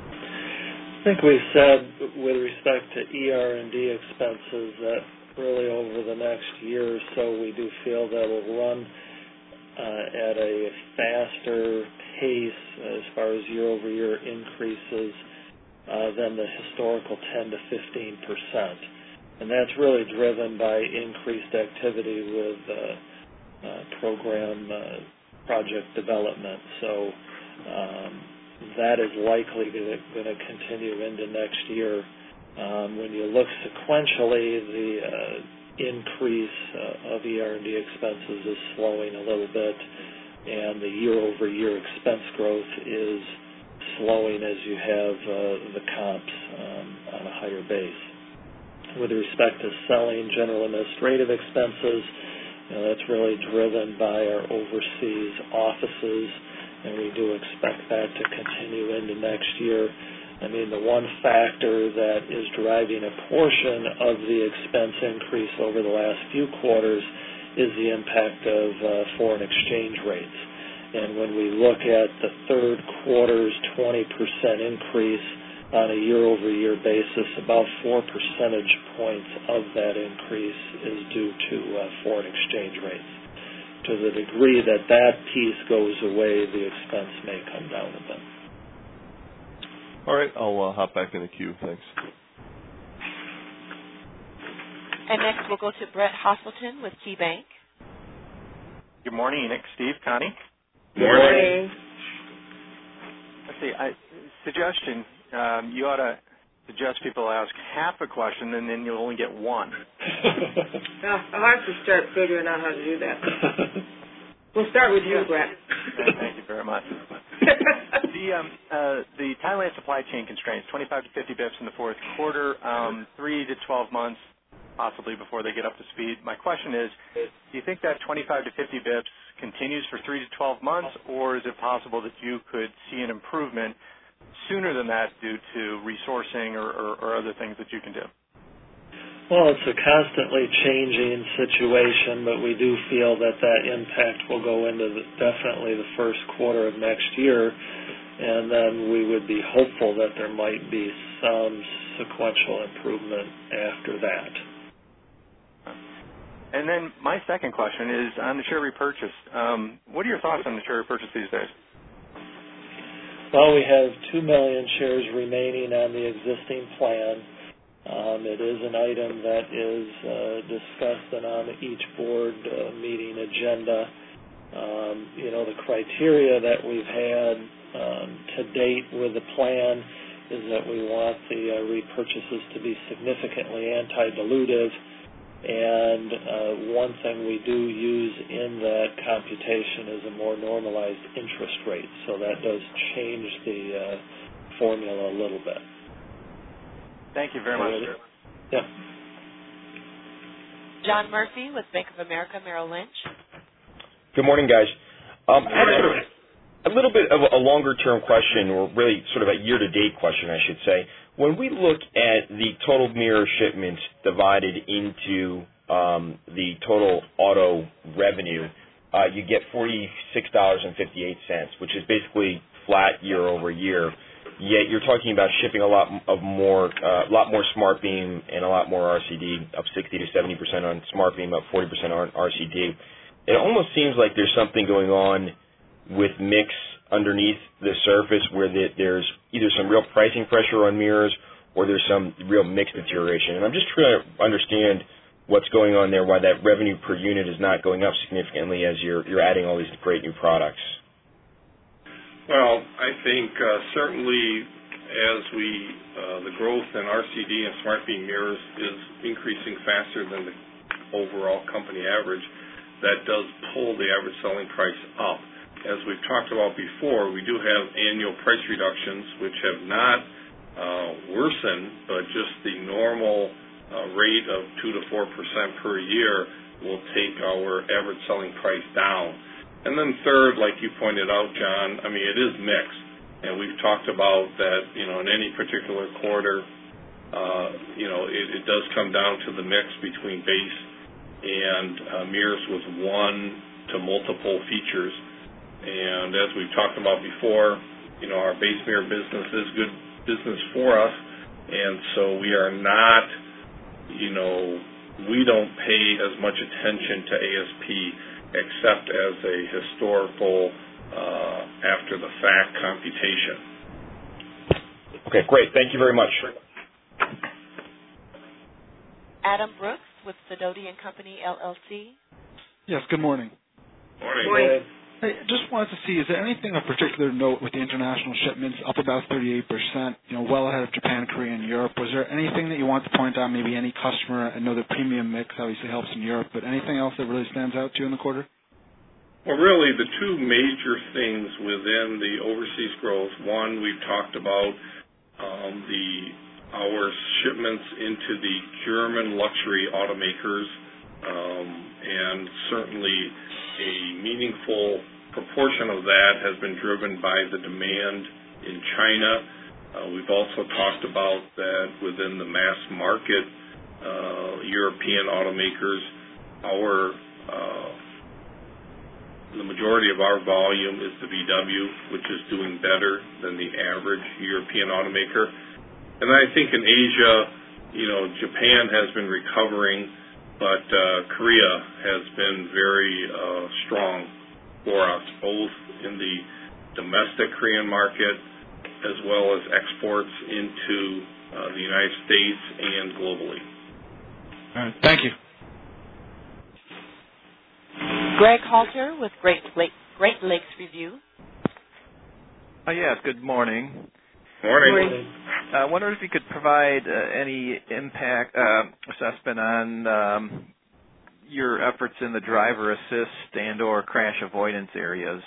I think we said with respect to E R and D expenses that really over the next year or so we do feel that will run uh, at a faster pace as far as year-over-year increases uh, than the historical ten to fifteen percent. And that's really driven by increased activity with uh, uh, program uh, project development. So um, that is likely going to continue into next year. Um, when you look sequentially, the uh, increase uh, of E R and D expenses is slowing a little bit, and the year-over-year expense growth is slowing as you have uh, the comps um, on a higher base. With respect to selling general administrative expenses, you know, that's really driven by our overseas offices, and we do expect that to continue into next year. I mean, the one factor that is driving a portion of the expense increase over the last few quarters is the impact of uh, foreign exchange rates. And when we look at the third quarter's twenty percent increase on a year-over-year basis, about four percentage points of that increase is due to uh, foreign exchange rates. To the degree that that piece goes away, the expense may come down a bit. All right, I'll uh, hop back in the queue. Thanks. And next we'll go to Brett Hosselton with KeyBank. Good morning, Nick, Steve, Connie. Good morning. Let's see, I, suggestion, um, you ought to suggest people ask half a question and then you'll only get one. No, I'll have to start figuring out how to do that. We'll start with you, Brett. Okay, thank you very much. the um, uh, the Thailand supply chain constraints, twenty-five to fifty bips in the fourth quarter, um, three to twelve months possibly before they get up to speed. My question is, do you think that twenty-five to fifty bips continues for three to twelve months, or is it possible that you could see an improvement sooner than that due to resourcing or, or, or other things that you can do? Well, it's a constantly changing situation, but we do feel that that impact will go into the, definitely the first quarter of next year, and then we would be hopeful that there might be some sequential improvement after that. And then my second question is on the share repurchase. Um, what are your thoughts on the share repurchase these days? Well, we have two million shares remaining on the existing plan. Um, it is an item that is uh, discussed and on each board uh, meeting agenda. Um, you know, the criteria that we've had um, to date with the plan is that we want the uh, repurchases to be significantly anti-dilutive. And uh, one thing we do use in that computation is a more normalized interest rate. So that does change the uh, formula a little bit. Thank you very much. Yeah. John Murphy with Bank of America Merrill Lynch. Good morning, guys. Um, I had sort of a little bit of a longer-term question, or really sort of a year-to-date question, I should say. When we look at the total mirror shipments divided into um, the total auto revenue, uh, you get forty-six dollars and fifty-eight cents, which is basically flat year over year. Yet you're talking about shipping a lot of more, a uh, lot more Smart Beam and a lot more R C D, up sixty to seventy percent on Smart Beam, up forty percent on R C D. It almost seems like there's something going on with mix underneath the surface where the, there's either some real pricing pressure on mirrors or there's some real mix deterioration. And I'm just trying to understand what's going on there, why that revenue per unit is not going up significantly as you're, you're adding all these great new products. Well, I think uh, certainly as we, uh, the growth in R C D and Smart Beam mirrors is increasing faster than the overall company average, that does pull the average selling price up. As we've talked about before, we do have annual price reductions which have not uh, worsened, but just the normal uh, rate of two to four percent per year will take our average selling price down. And then third, like you pointed out, John, I mean, it is mixed. And we've talked about that, you know, in any particular quarter, uh, you know, it, it does come down to the mix between base and uh, mirrors with one to multiple features. And as we've talked about before, you know, our base mirror business is good business for us. And so we are not, you know, we don't pay as much attention to A S P except as a historical uh, after-the-fact computation. Okay, great. Thank you very much. Adam Brooks with Sidoti and Company, L L C. Yes, good morning. Morning. Morning. Hey, just wanted to see, is there anything of particular note with the international shipments up about thirty-eight percent, you know, well ahead of Japan, Korea, and Europe? Was there anything that you want to point out, maybe any customer? I know the premium mix obviously helps in Europe, but anything else that really stands out to you in the quarter? Well, really, the two major things within the overseas growth, one, we've talked about um, the our shipments into the German luxury automakers, um, and certainly a meaningful proportion of that has been driven by the demand in China. Uh, we've also talked about that within the mass market uh, European automakers, our uh, the majority of our volume is the V W, which is doing better than the average European automaker. And I think in Asia, you know, Japan has been recovering, but uh, Korea has been very uh, strong for us, both in the domestic Korean market as well as exports into uh, the United States and globally. All right, thank you. Greg Halter with Great, Lake, Great Lakes Review. Uh, yes, good morning. Morning. Morning. I uh, wonder if you could provide uh, any impact uh, assessment on um, your efforts in the driver assist and or crash avoidance areas.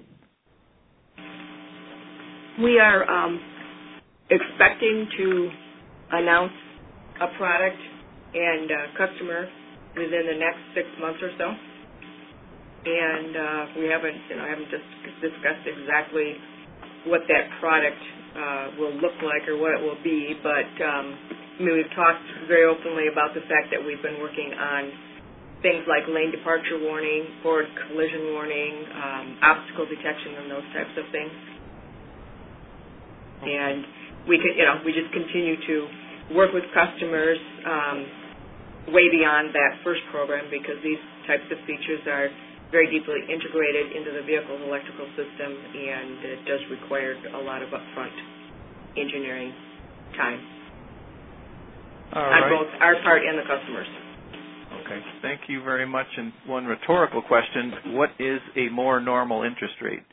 We are um, expecting to announce a product and uh, customer within the next six months or so. And uh, we haven't, you know, I haven't just discussed exactly what that product uh, will look like or what it will be, but um, I mean, we've talked very openly about the fact that we've been working on things like lane departure warning, forward collision warning, um, obstacle detection, and those types of things. And we can, you know, we just continue to work with customers um, way beyond that first program, because these types of features are very deeply integrated into the vehicle's electrical system, and it does require a lot of upfront engineering time All on right. both our part and the customers. Okay, thank you very much. And one rhetorical question, what is a more normal interest rate?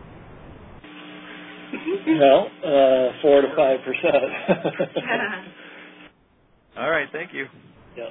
Well, uh, four to five percent. All right, thank you. Yep.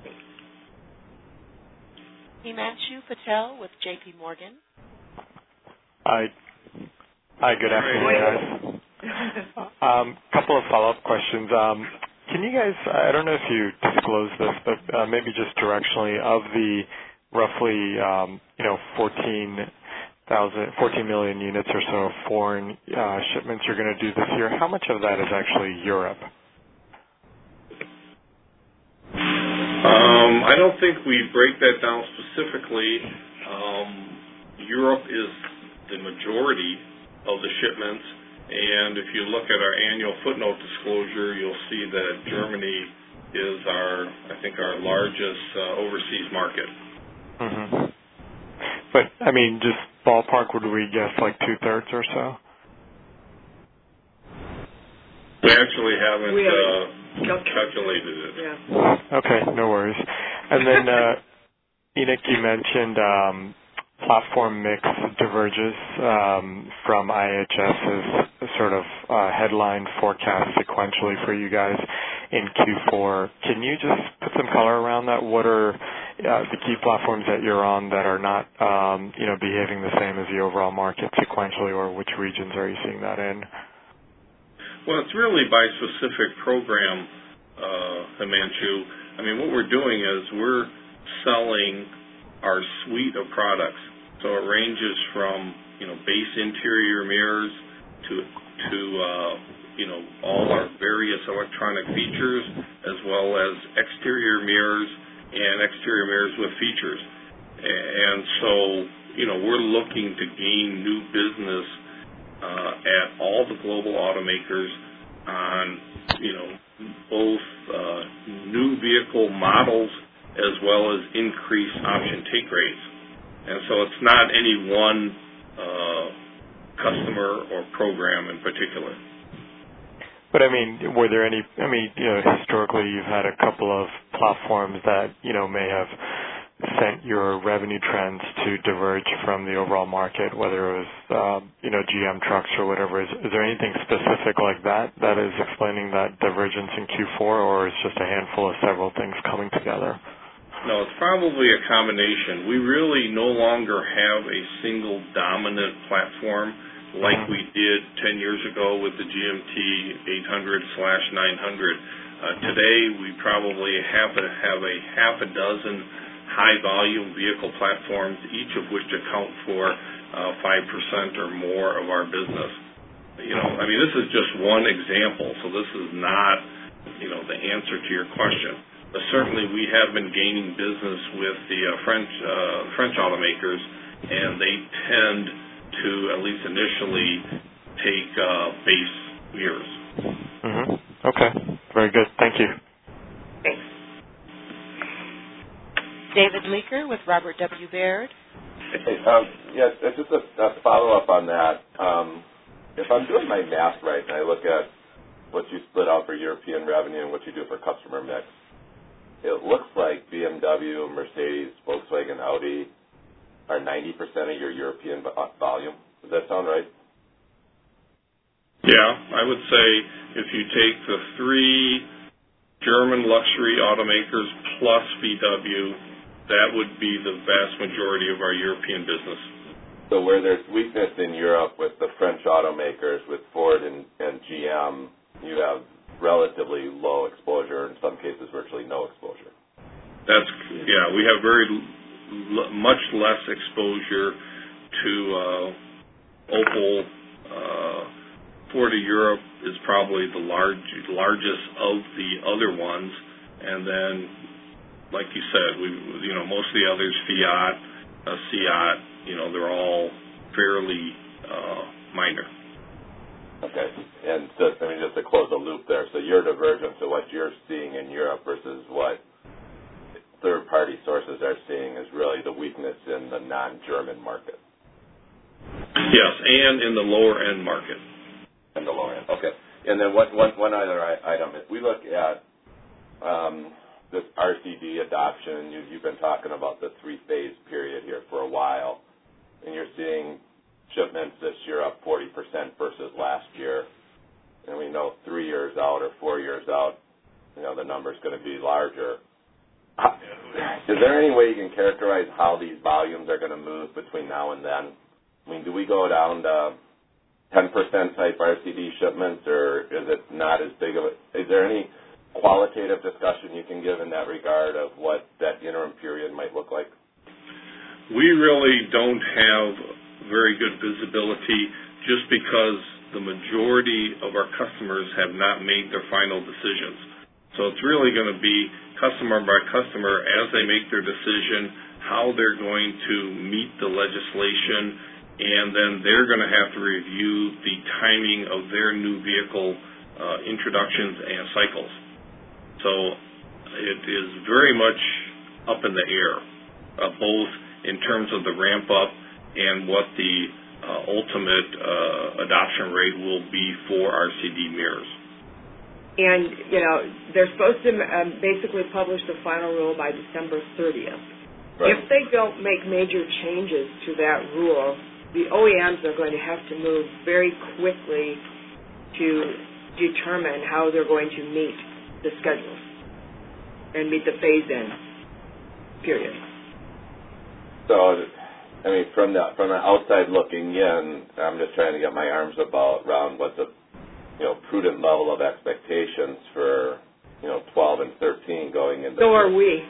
Himanshu Patel with J P Morgan. Hi. Hi, good afternoon, guys. Um, couple of follow-up questions. Um, can you guys, I don't know if you disclosed this, but uh, maybe just directionally, of the roughly, um, you know, fourteen thousand, fourteen million units or so of foreign uh, shipments you're going to do this year, how much of that is actually Europe? Um, I don't think we break that down specifically. Um, Europe is the majority of the shipments, and if you look at our annual footnote disclosure, you'll see that Germany is our, I think, our largest uh, overseas market. Mm-hmm. But, I mean, just ballpark, would we guess like two-thirds or so? We actually haven't We uh, haven't calculated it. Yeah. Okay, no worries. And then, uh, Enoch, you mentioned um, platform mix diverges um, from IHS's sort of uh, headline forecast sequentially for you guys in Q four. Can you just put some color around that? What are uh, the key platforms that you're on that are not, um, you know, behaving the same as the overall market sequentially, or which regions are you seeing that in? Well, it's really by specific program, uh, Himanshu. I mean, what we're doing is we're selling our suite of products. So it ranges from, you know, base interior mirrors to, to uh, you know, all our various electronic features, as well as exterior mirrors and exterior mirrors with features. And so, you know, we're looking to gain new business Uh, at all the global automakers on, you know, both uh, new vehicle models as well as increased option take rates. And so it's not any one uh, customer or program in particular. But I mean, were there any, I mean, you know, historically you've had a couple of platforms that, you know, may have sent your revenue trends to diverge from the overall market, whether it was, uh, you know, G M trucks or whatever. Is, is there anything specific like that that is explaining that divergence in Q four, or is just a handful of several things coming together? No, it's probably a combination. We really no longer have a single dominant platform like mm-hmm. we did ten years ago with the G M T eight hundred slash nine hundred. Uh, today, we probably have a, have a half a dozen high-volume vehicle platforms, each of which account for uh, five percent or more of our business. You know, I mean, this is just one example, so this is not, you know, the answer to your question. But certainly we have been gaining business with the uh, French uh, French automakers, and they tend to, at least initially, take uh, base mirrors. Mm-hmm. Okay. Very good. Thank you. Thanks. David Leaker with Robert W. Baird. Hey, um, yes, yeah, just a, a follow-up on that. Um, if I'm doing my math right and I look at what you split out for European revenue and what you do for customer mix, it looks like B M W, Mercedes, Volkswagen, Audi are ninety percent of your European volume. Does that sound right? Yeah, I would say if you take the three German luxury automakers plus V W, that would be the vast majority of our European business. So where there's weakness in Europe with the French automakers, with Ford and, and G M, you have relatively low exposure, in some cases virtually no exposure. That's, yeah, we have very l- much less exposure to uh, Opel. Uh, Ford of Europe is probably the large, largest of the other ones, and then, like you said, we, you know, most of the others, Fiat, uh, Seat, you know, they're all fairly uh, minor. Okay. And just, I mean, just to close the loop there, so your divergence of what you're seeing in Europe versus what third-party sources are seeing is really the weakness in the non-German market. Yes, and in the lower-end market. In the lower end, okay. And then one, one, one other item. If we look at um, this R C D adoption, you, you've been talking about the three-phase period here for a while, and you're seeing shipments this year up forty percent versus last year. And we know three years out or four years out, you know, the number's going to be larger. Is there any way you can characterize how these volumes are going to move between now and then? I mean, do we go down to ten percent type R C D shipments, or is it not as big of a – is there any qualitative discussion you can give in that regard of what that interim period might look like? We really don't have very good visibility just because the majority of our customers have not made their final decisions. So it's really going to be customer by customer as they make their decision, how they're going to meet the legislation, and then they're going to have to review the timing of their new vehicle uh, introductions and cycles. So it is very much up in the air, uh, both in terms of the ramp up and what the uh, ultimate uh, adoption rate will be for R C D mirrors. And, you know, they're supposed to um, basically publish the final rule by December thirtieth. Right. If they don't make major changes to that rule, the O E Ms are going to have to move very quickly to determine how they're going to meet the schedules and meet the phase-in period. So, I mean, from the from the outside looking in, I'm just trying to get my arms about around what the you know prudent level of expectations for you know twelve and thirteen going into. So are we.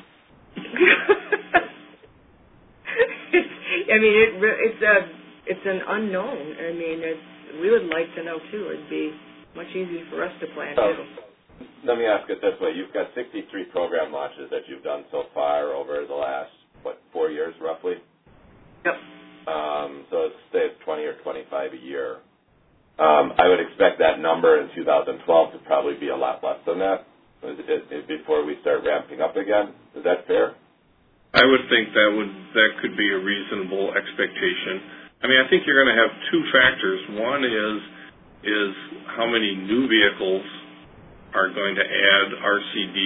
I mean, it, it's a it's an unknown. I mean, it's we would like to know too. It'd be much easier for us to plan so, too. Let me ask it this way: you've got sixty-three program launches that you've done so far over the last what four years roughly. Yep. Um, so it's say it's twenty or twenty-five a year. Um, I would expect that number in two thousand twelve to probably be a lot less than that before we start ramping up again. Is that fair? I would think that would that could be a reasonable expectation. I mean, I think you're going to have two factors. One is is how many new vehicles are going to add R C D,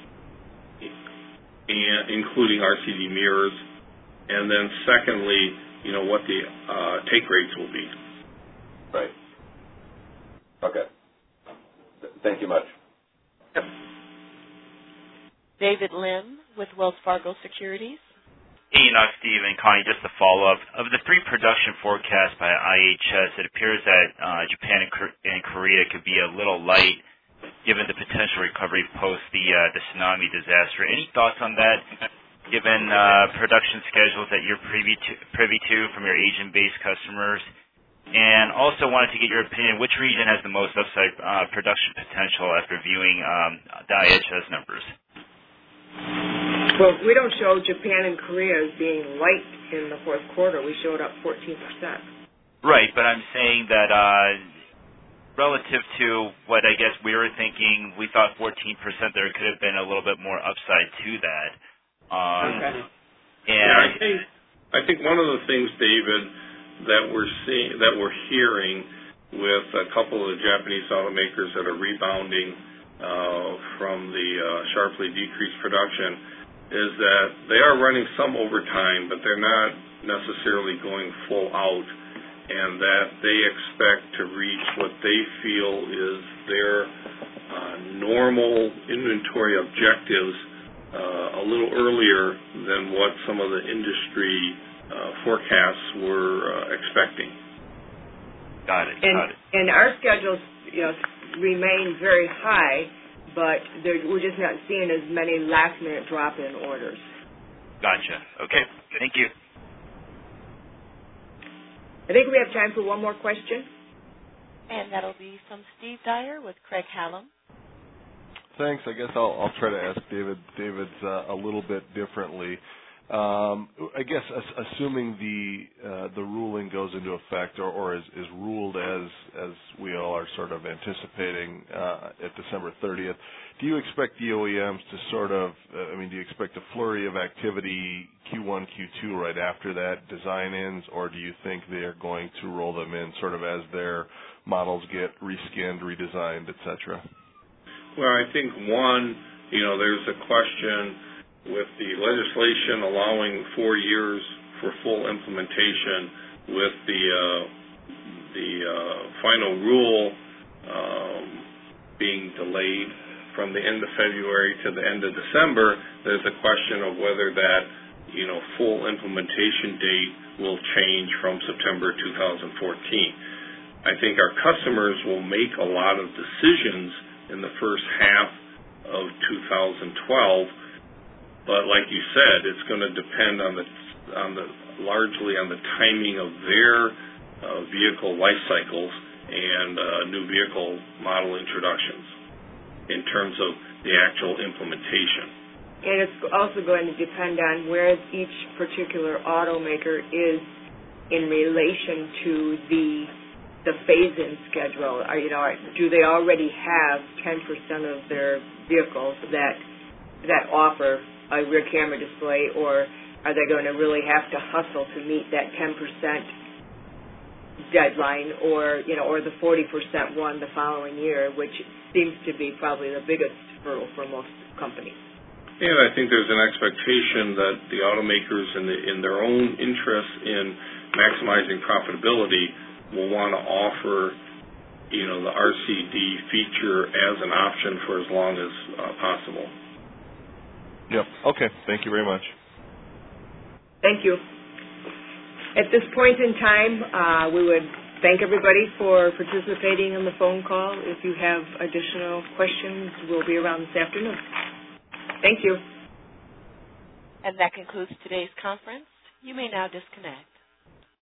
and including R C D mirrors, and then secondly, you know, what the uh, take rates will be. Right. Okay. Thank you much. Yep. David Lim with Wells Fargo Securities. Hey, Enoch, Steve, and Connie, just a follow-up. Of the three production forecasts by I H S, it appears that uh, Japan and, Cor- and Korea could be a little light given the potential recovery post the uh, the tsunami disaster. Any thoughts on that, given uh, production schedules that you're privy to, privy to from your Asian-based customers? And also wanted to get your opinion, which region has the most upside uh, production potential after viewing um, the I H S numbers? Well, we don't show Japan and Korea as being light in the fourth quarter. We showed up fourteen percent. Right, but I'm saying that uh, relative to what I guess we were thinking, we thought fourteen percent, there could have been a little bit more upside to that. Um, okay. And yeah, I think I think one of the things, David, that we're seeing, that we're hearing with a couple of the Japanese automakers that are rebounding uh, from the uh, sharply decreased production is that they are running some overtime, but they're not necessarily going full out, and that they expect to reach what they feel is their uh, normal inventory objectives uh, a little earlier than what some of the industry uh, forecasts were uh, expecting. Got it. And, got it. and our schedules, you know, remain very high, but we're just not seeing as many last-minute drop-in orders. Gotcha. Okay. Thank you. I think we have time for one more question. And that'll be from Steve Dyer with Craig-Hallum. Thanks. I guess I'll, I'll try to ask David David's uh, a little bit differently. Um, I guess assuming the uh, the ruling goes into effect or, or is, is ruled as as we all are sort of anticipating uh, at December thirtieth, do you expect the O E Ms to sort of, uh, I mean, do you expect a flurry of activity Q one, Q two right after that, design-ins, or do you think they are going to roll them in sort of as their models get reskinned, redesigned, et cetera? Well, I think, one, you know, there's a question with the legislation allowing four years for full implementation, with the uh, the uh, final rule um, being delayed from the end of February to the end of December, there's a question of whether that, you know, full implementation date will change from September two thousand fourteen. I think our customers will make a lot of decisions in the first half of two thousand twelve. But like you said, it's going to depend on the on the largely on the timing of their uh, vehicle life cycles and uh, new vehicle model introductions in terms of the actual implementation. And it's also going to depend on where each particular automaker is in relation to the the phase-in schedule. Are, you know, do they already have ten percent of their vehicles that that offer a rear camera display, or are they going to really have to hustle to meet that ten percent deadline, or you know, or the forty percent one the following year, which seems to be probably the biggest hurdle for most companies. And I think there's an expectation that the automakers, in, the, in their own interest in maximizing profitability, will want to offer, you know, the R C D feature as an option for as long as uh, possible. Yep. Okay. Thank you very much. Thank you. At this point in time, uh, we would thank everybody for participating in the phone call. If you have additional questions, we'll be around this afternoon. Thank you. And that concludes today's conference. You may now disconnect.